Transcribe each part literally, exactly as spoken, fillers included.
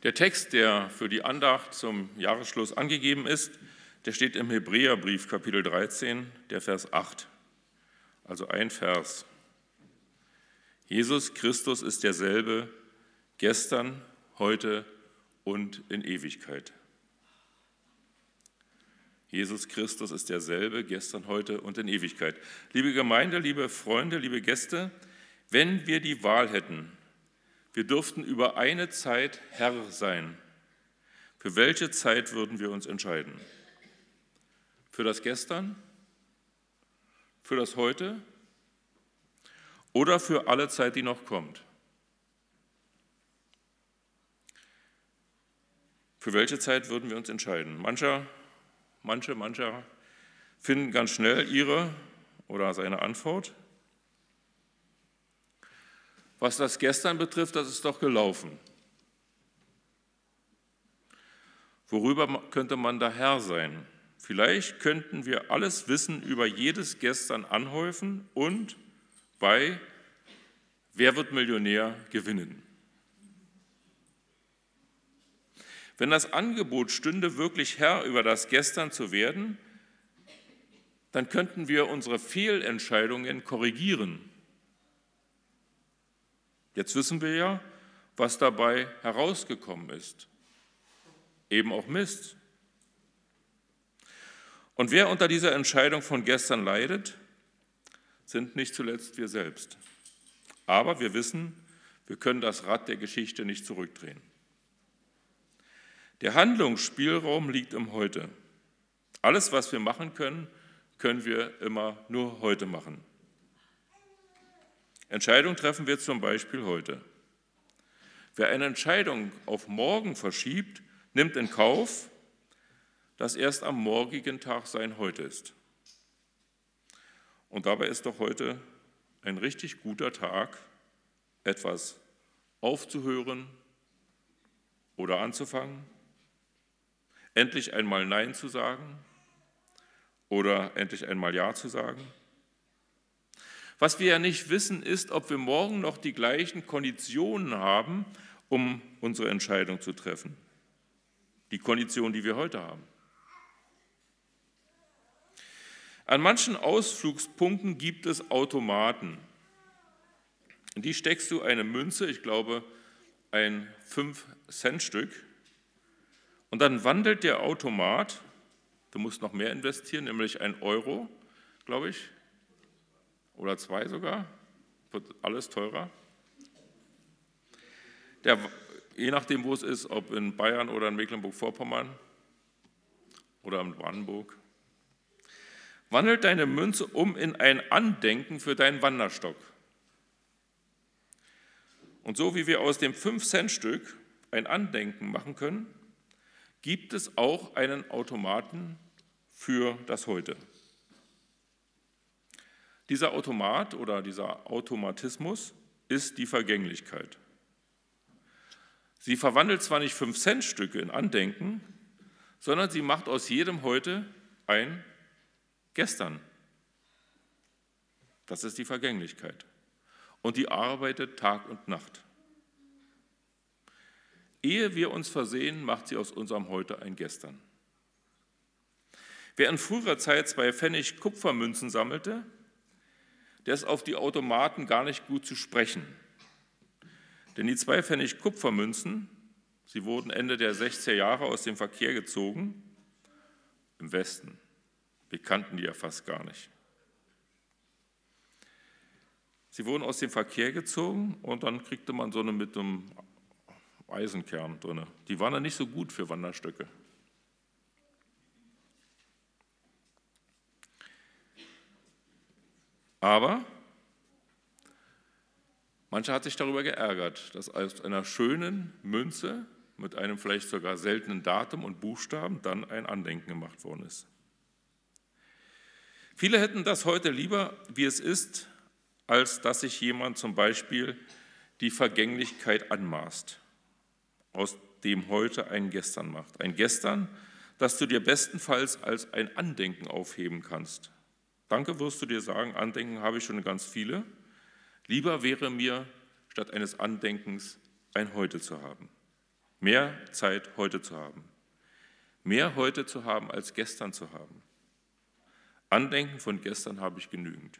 Der Text, der für die Andacht zum Jahresschluss angegeben ist, der steht im Hebräerbrief, Kapitel dreizehn, der Vers acht. Also ein Vers. Jesus Christus ist derselbe, gestern, heute und in Ewigkeit. Jesus Christus ist derselbe, gestern, heute und in Ewigkeit. Liebe Gemeinde, liebe Freunde, liebe Gäste, wenn wir die Wahl hätten, wir dürften über eine Zeit Herr sein. Für welche Zeit würden wir uns entscheiden? Für das Gestern? Für das Heute? Oder für alle Zeit, die noch kommt? Für welche Zeit würden wir uns entscheiden? Mancher, manche, mancher finden ganz schnell ihre oder seine Antwort. Was das Gestern betrifft, das ist doch gelaufen. Worüber könnte man da Herr sein? Vielleicht könnten wir alles Wissen über jedes Gestern anhäufen und bei Wer wird Millionär gewinnen? Wenn das Angebot stünde, wirklich Herr über das Gestern zu werden, dann könnten wir unsere Fehlentscheidungen korrigieren. Jetzt wissen wir ja, was dabei herausgekommen ist. Eben auch Mist. Und wer unter dieser Entscheidung von gestern leidet, sind nicht zuletzt wir selbst. Aber wir wissen, wir können das Rad der Geschichte nicht zurückdrehen. Der Handlungsspielraum liegt im Heute. Alles, was wir machen können, können wir immer nur heute machen. Entscheidungen treffen wir zum Beispiel heute. Wer eine Entscheidung auf morgen verschiebt, nimmt in Kauf, dass erst am morgigen Tag sein Heute ist. Und dabei ist doch heute ein richtig guter Tag, etwas aufzuhören oder anzufangen, endlich einmal Nein zu sagen oder endlich einmal Ja zu sagen. Was wir ja nicht wissen, ist, ob wir morgen noch die gleichen Konditionen haben, um unsere Entscheidung zu treffen. Die Konditionen, die wir heute haben. An manchen Ausflugspunkten gibt es Automaten. In die steckst du eine Münze, ich glaube ein fünf Cent Stück, und dann wandelt der Automat, du musst noch mehr investieren, nämlich ein Euro, glaube ich, oder zwei sogar, wird alles teurer. Der, je nachdem, wo es ist, ob in Bayern oder in Mecklenburg-Vorpommern oder in Brandenburg, wandelt deine Münze um in ein Andenken für deinen Wanderstock. Und so wie wir aus dem fünf Cent Stück ein Andenken machen können, gibt es auch einen Automaten für das Heute. Dieser Automat oder dieser Automatismus ist die Vergänglichkeit. Sie verwandelt zwar nicht fünf Cent Stücke in Andenken, sondern sie macht aus jedem Heute ein Gestern. Das ist die Vergänglichkeit. Und die arbeitet Tag und Nacht. Ehe wir uns versehen, macht sie aus unserem Heute ein Gestern. Wer in früherer Zeit zwei Pfennig Kupfermünzen sammelte, der ist auf die Automaten gar nicht gut zu sprechen. Denn die zwei Pfennig Kupfermünzen, sie wurden Ende der sechziger Jahre aus dem Verkehr gezogen, im Westen. Wir kannten die ja fast gar nicht. Sie wurden aus dem Verkehr gezogen und dann kriegte man so eine mit einem Eisenkern drin. Die waren dann nicht so gut für Wanderstöcke. Aber mancher hat sich darüber geärgert, dass aus einer schönen Münze mit einem vielleicht sogar seltenen Datum und Buchstaben dann ein Andenken gemacht worden ist. Viele hätten das heute lieber, wie es ist, als dass sich jemand zum Beispiel die Vergänglichkeit anmaßt, aus dem heute ein Gestern macht. Ein Gestern, das du dir bestenfalls als ein Andenken aufheben kannst. Danke, wirst du dir sagen, Andenken habe ich schon ganz viele. Lieber wäre mir, statt eines Andenkens ein Heute zu haben. mehr Zeit heute zu haben. Mehr heute zu haben, als gestern zu haben. Andenken von gestern habe ich genügend.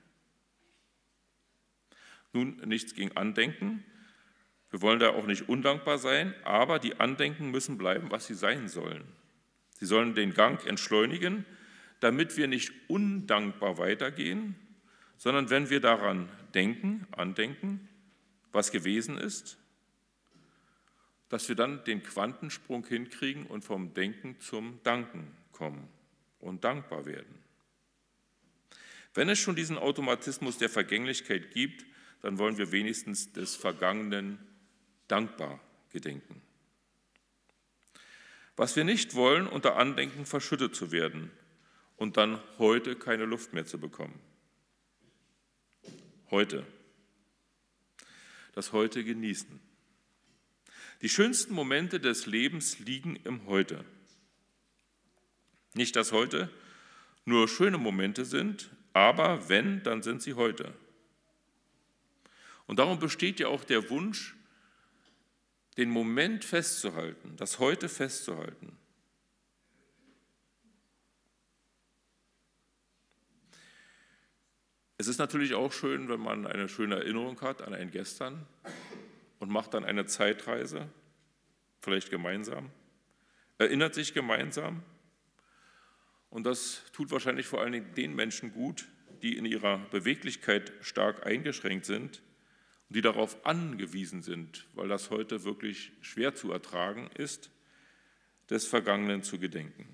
Nun, nichts gegen Andenken. Wir wollen da auch nicht undankbar sein, aber die Andenken müssen bleiben, was sie sein sollen. Sie sollen den Gang entschleunigen, damit wir nicht undankbar weitergehen, sondern wenn wir daran denken, andenken, was gewesen ist, dass wir dann den Quantensprung hinkriegen und vom Denken zum Danken kommen und dankbar werden. Wenn es schon diesen Automatismus der Vergänglichkeit gibt, dann wollen wir wenigstens des Vergangenen dankbar gedenken. Was wir nicht wollen, unter Andenken verschüttet zu werden und dann heute keine Luft mehr zu bekommen. Heute. Das Heute genießen. Die schönsten Momente des Lebens liegen im Heute. Nicht, dass heute nur schöne Momente sind, aber wenn, dann sind sie heute. Und darum besteht ja auch der Wunsch, den Moment festzuhalten, das Heute festzuhalten. Es ist natürlich auch schön, wenn man eine schöne Erinnerung hat an ein Gestern und macht dann eine Zeitreise, vielleicht gemeinsam, erinnert sich gemeinsam. Und das tut wahrscheinlich vor allen Dingen den Menschen gut, die in ihrer Beweglichkeit stark eingeschränkt sind und die darauf angewiesen sind, weil das heute wirklich schwer zu ertragen ist, des Vergangenen zu gedenken.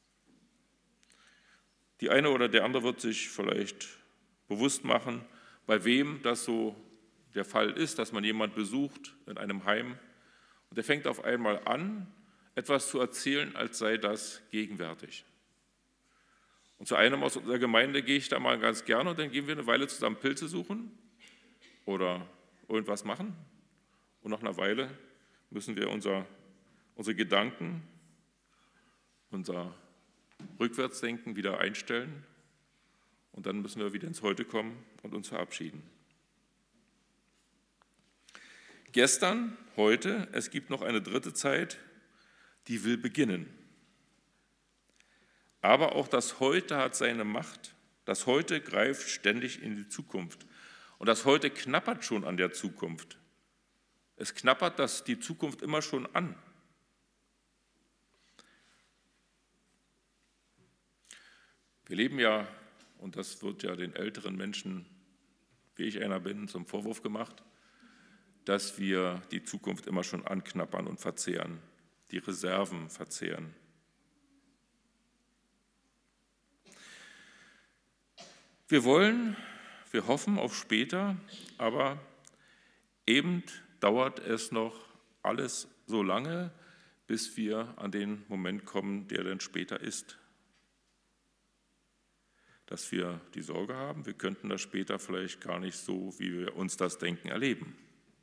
Die eine oder der andere wird sich vielleicht bewusst machen, bei wem das so der Fall ist, dass man jemanden besucht in einem Heim und der fängt auf einmal an, etwas zu erzählen, als sei das gegenwärtig. Und zu einem aus unserer Gemeinde gehe ich da mal ganz gerne und dann gehen wir eine Weile zusammen Pilze suchen oder irgendwas machen. Und nach einer Weile müssen wir unser, unsere Gedanken, unser Rückwärtsdenken wieder einstellen und dann müssen wir wieder ins Heute kommen und uns verabschieden. Gestern, heute, es gibt noch eine dritte Zeit, die will beginnen. Aber auch das Heute hat seine Macht. Das Heute greift ständig in die Zukunft. Und das Heute knappert schon an der Zukunft. Es knappert das die Zukunft immer schon an. Wir leben ja, und das wird ja den älteren Menschen, wie ich einer bin, zum Vorwurf gemacht, dass wir die Zukunft immer schon anknappern und verzehren, die Reserven verzehren. Wir wollen, wir hoffen auf später, aber eben dauert es noch alles so lange, bis wir an den Moment kommen, der dann später ist. Dass wir die Sorge haben, wir könnten das später vielleicht gar nicht so, wie wir uns das denken, erleben.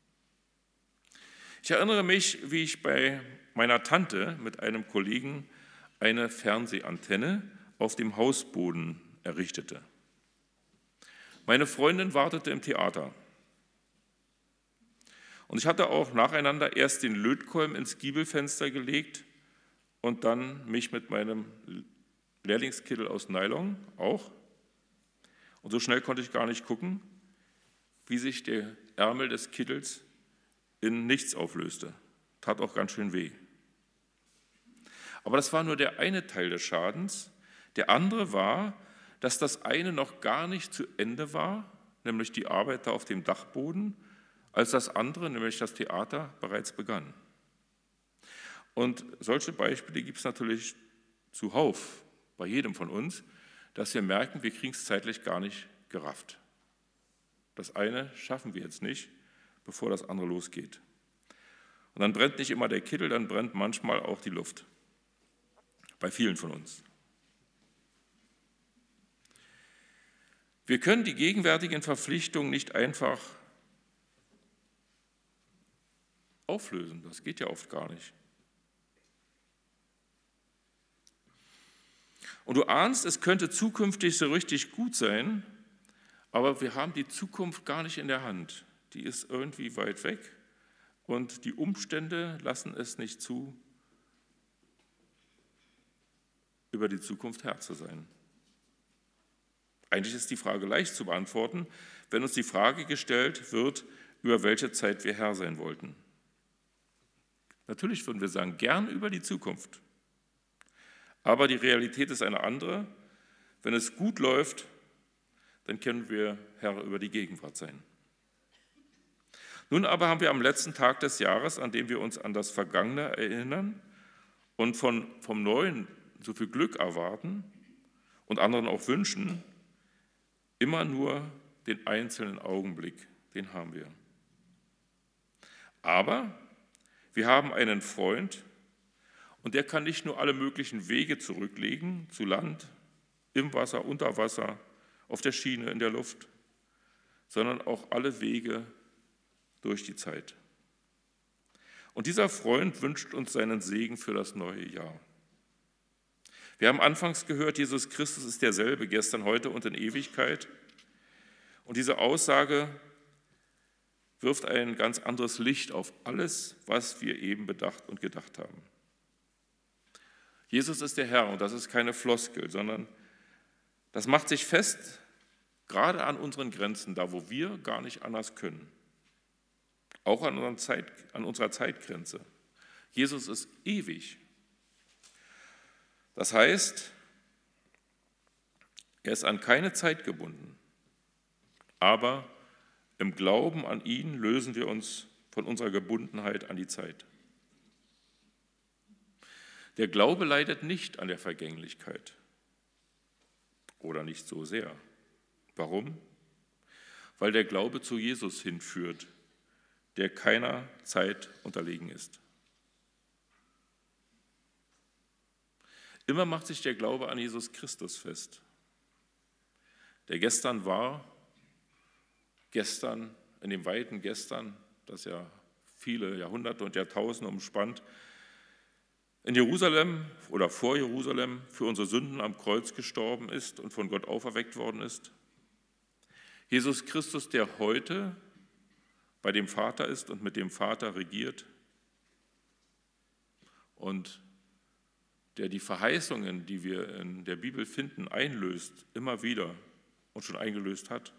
Ich erinnere mich, wie ich bei meiner Tante mit einem Kollegen eine Fernsehantenne auf dem Hausboden errichtete. Meine Freundin wartete im Theater. Und ich hatte auch nacheinander erst den Lötkolben ins Giebelfenster gelegt und dann mich mit meinem Lehrlingskittel aus Nylon auch. Und so schnell konnte ich gar nicht gucken, wie sich der Ärmel des Kittels in nichts auflöste. Tat auch ganz schön weh. Aber das war nur der eine Teil des Schadens. Der andere war, dass das eine noch gar nicht zu Ende war, nämlich die Arbeit da auf dem Dachboden, als das andere, nämlich das Theater, bereits begann. Und solche Beispiele gibt es natürlich zuhauf bei jedem von uns, dass wir merken, wir kriegen es zeitlich gar nicht gerafft. Das eine schaffen wir jetzt nicht, bevor das andere losgeht. Und dann brennt nicht immer der Kittel, dann brennt manchmal auch die Luft. Bei vielen von uns. Wir können die gegenwärtigen Verpflichtungen nicht einfach auflösen. Das geht ja oft gar nicht. Und du ahnst, es könnte zukünftig so richtig gut sein, aber wir haben die Zukunft gar nicht in der Hand. Die ist irgendwie weit weg und die Umstände lassen es nicht zu, über die Zukunft Herr zu sein. Eigentlich ist die Frage leicht zu beantworten, wenn uns die Frage gestellt wird, über welche Zeit wir Herr sein wollten. Natürlich würden wir sagen, gern über die Zukunft. Aber die Realität ist eine andere. Wenn es gut läuft, dann können wir Herr über die Gegenwart sein. Nun aber haben wir am letzten Tag des Jahres, an dem wir uns an das Vergangene erinnern und von, vom Neuen so viel Glück erwarten und anderen auch wünschen, immer nur den einzelnen Augenblick, den haben wir. Aber wir haben einen Freund und der kann nicht nur alle möglichen Wege zurücklegen, zu Land, im Wasser, unter Wasser, auf der Schiene, in der Luft, sondern auch alle Wege durch die Zeit. Und dieser Freund wünscht uns seinen Segen für das neue Jahr. Wir haben anfangs gehört, Jesus Christus ist derselbe, gestern, heute und in Ewigkeit. Und diese Aussage wirft ein ganz anderes Licht auf alles, was wir eben bedacht und gedacht haben. Jesus ist der Herr und das ist keine Floskel, sondern das macht sich fest, gerade an unseren Grenzen, da wo wir gar nicht anders können. Auch an, unseren Zeit, an unserer Zeitgrenze. Jesus ist ewig. Das heißt, er ist an keine Zeit gebunden, aber im Glauben an ihn lösen wir uns von unserer Gebundenheit an die Zeit. Der Glaube leidet nicht an der Vergänglichkeit oder nicht so sehr. Warum? Weil der Glaube zu Jesus hinführt, der keiner Zeit unterlegen ist. Immer macht sich der Glaube an Jesus Christus fest, der gestern war, gestern, in dem weiten Gestern, das ja viele Jahrhunderte und Jahrtausende umspannt, in Jerusalem oder vor Jerusalem für unsere Sünden am Kreuz gestorben ist und von Gott auferweckt worden ist. Jesus Christus, der heute bei dem Vater ist und mit dem Vater regiert und der die Verheißungen, die wir in der Bibel finden, einlöst, immer wieder und schon eingelöst hat.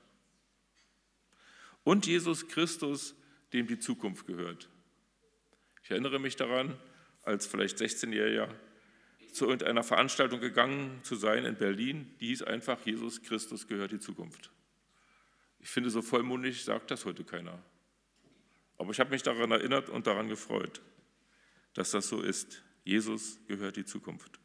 Und Jesus Christus, dem die Zukunft gehört. Ich erinnere mich daran, als vielleicht sechzehnjähriger zu irgendeiner Veranstaltung gegangen zu sein in Berlin, die hieß einfach, Jesus Christus gehört die Zukunft. Ich finde, so vollmundig sagt das heute keiner. Aber ich habe mich daran erinnert und daran gefreut, dass das so ist. Jesus gehört die Zukunft.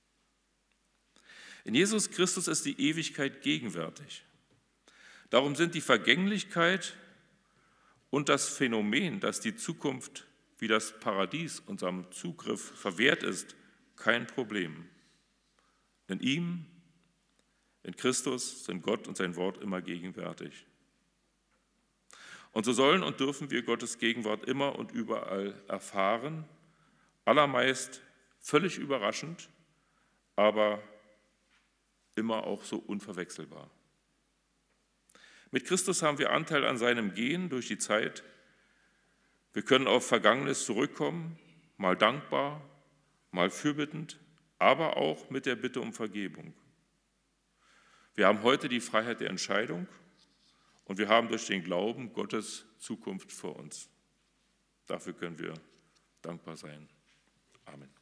In Jesus Christus ist die Ewigkeit gegenwärtig. Darum sind die Vergänglichkeit und das Phänomen, dass die Zukunft wie das Paradies unserem Zugriff verwehrt ist, kein Problem. In ihm, in Christus, sind Gott und sein Wort immer gegenwärtig. Und so sollen und dürfen wir Gottes Gegenwart immer und überall erfahren, allermeist völlig überraschend, aber immer auch so unverwechselbar. Mit Christus haben wir Anteil an seinem Gehen durch die Zeit. Wir können auf Vergangenes zurückkommen, mal dankbar, mal fürbittend, aber auch mit der Bitte um Vergebung. Wir haben heute die Freiheit der Entscheidung und wir haben durch den Glauben Gottes Zukunft vor uns. Dafür können wir dankbar sein. Amen.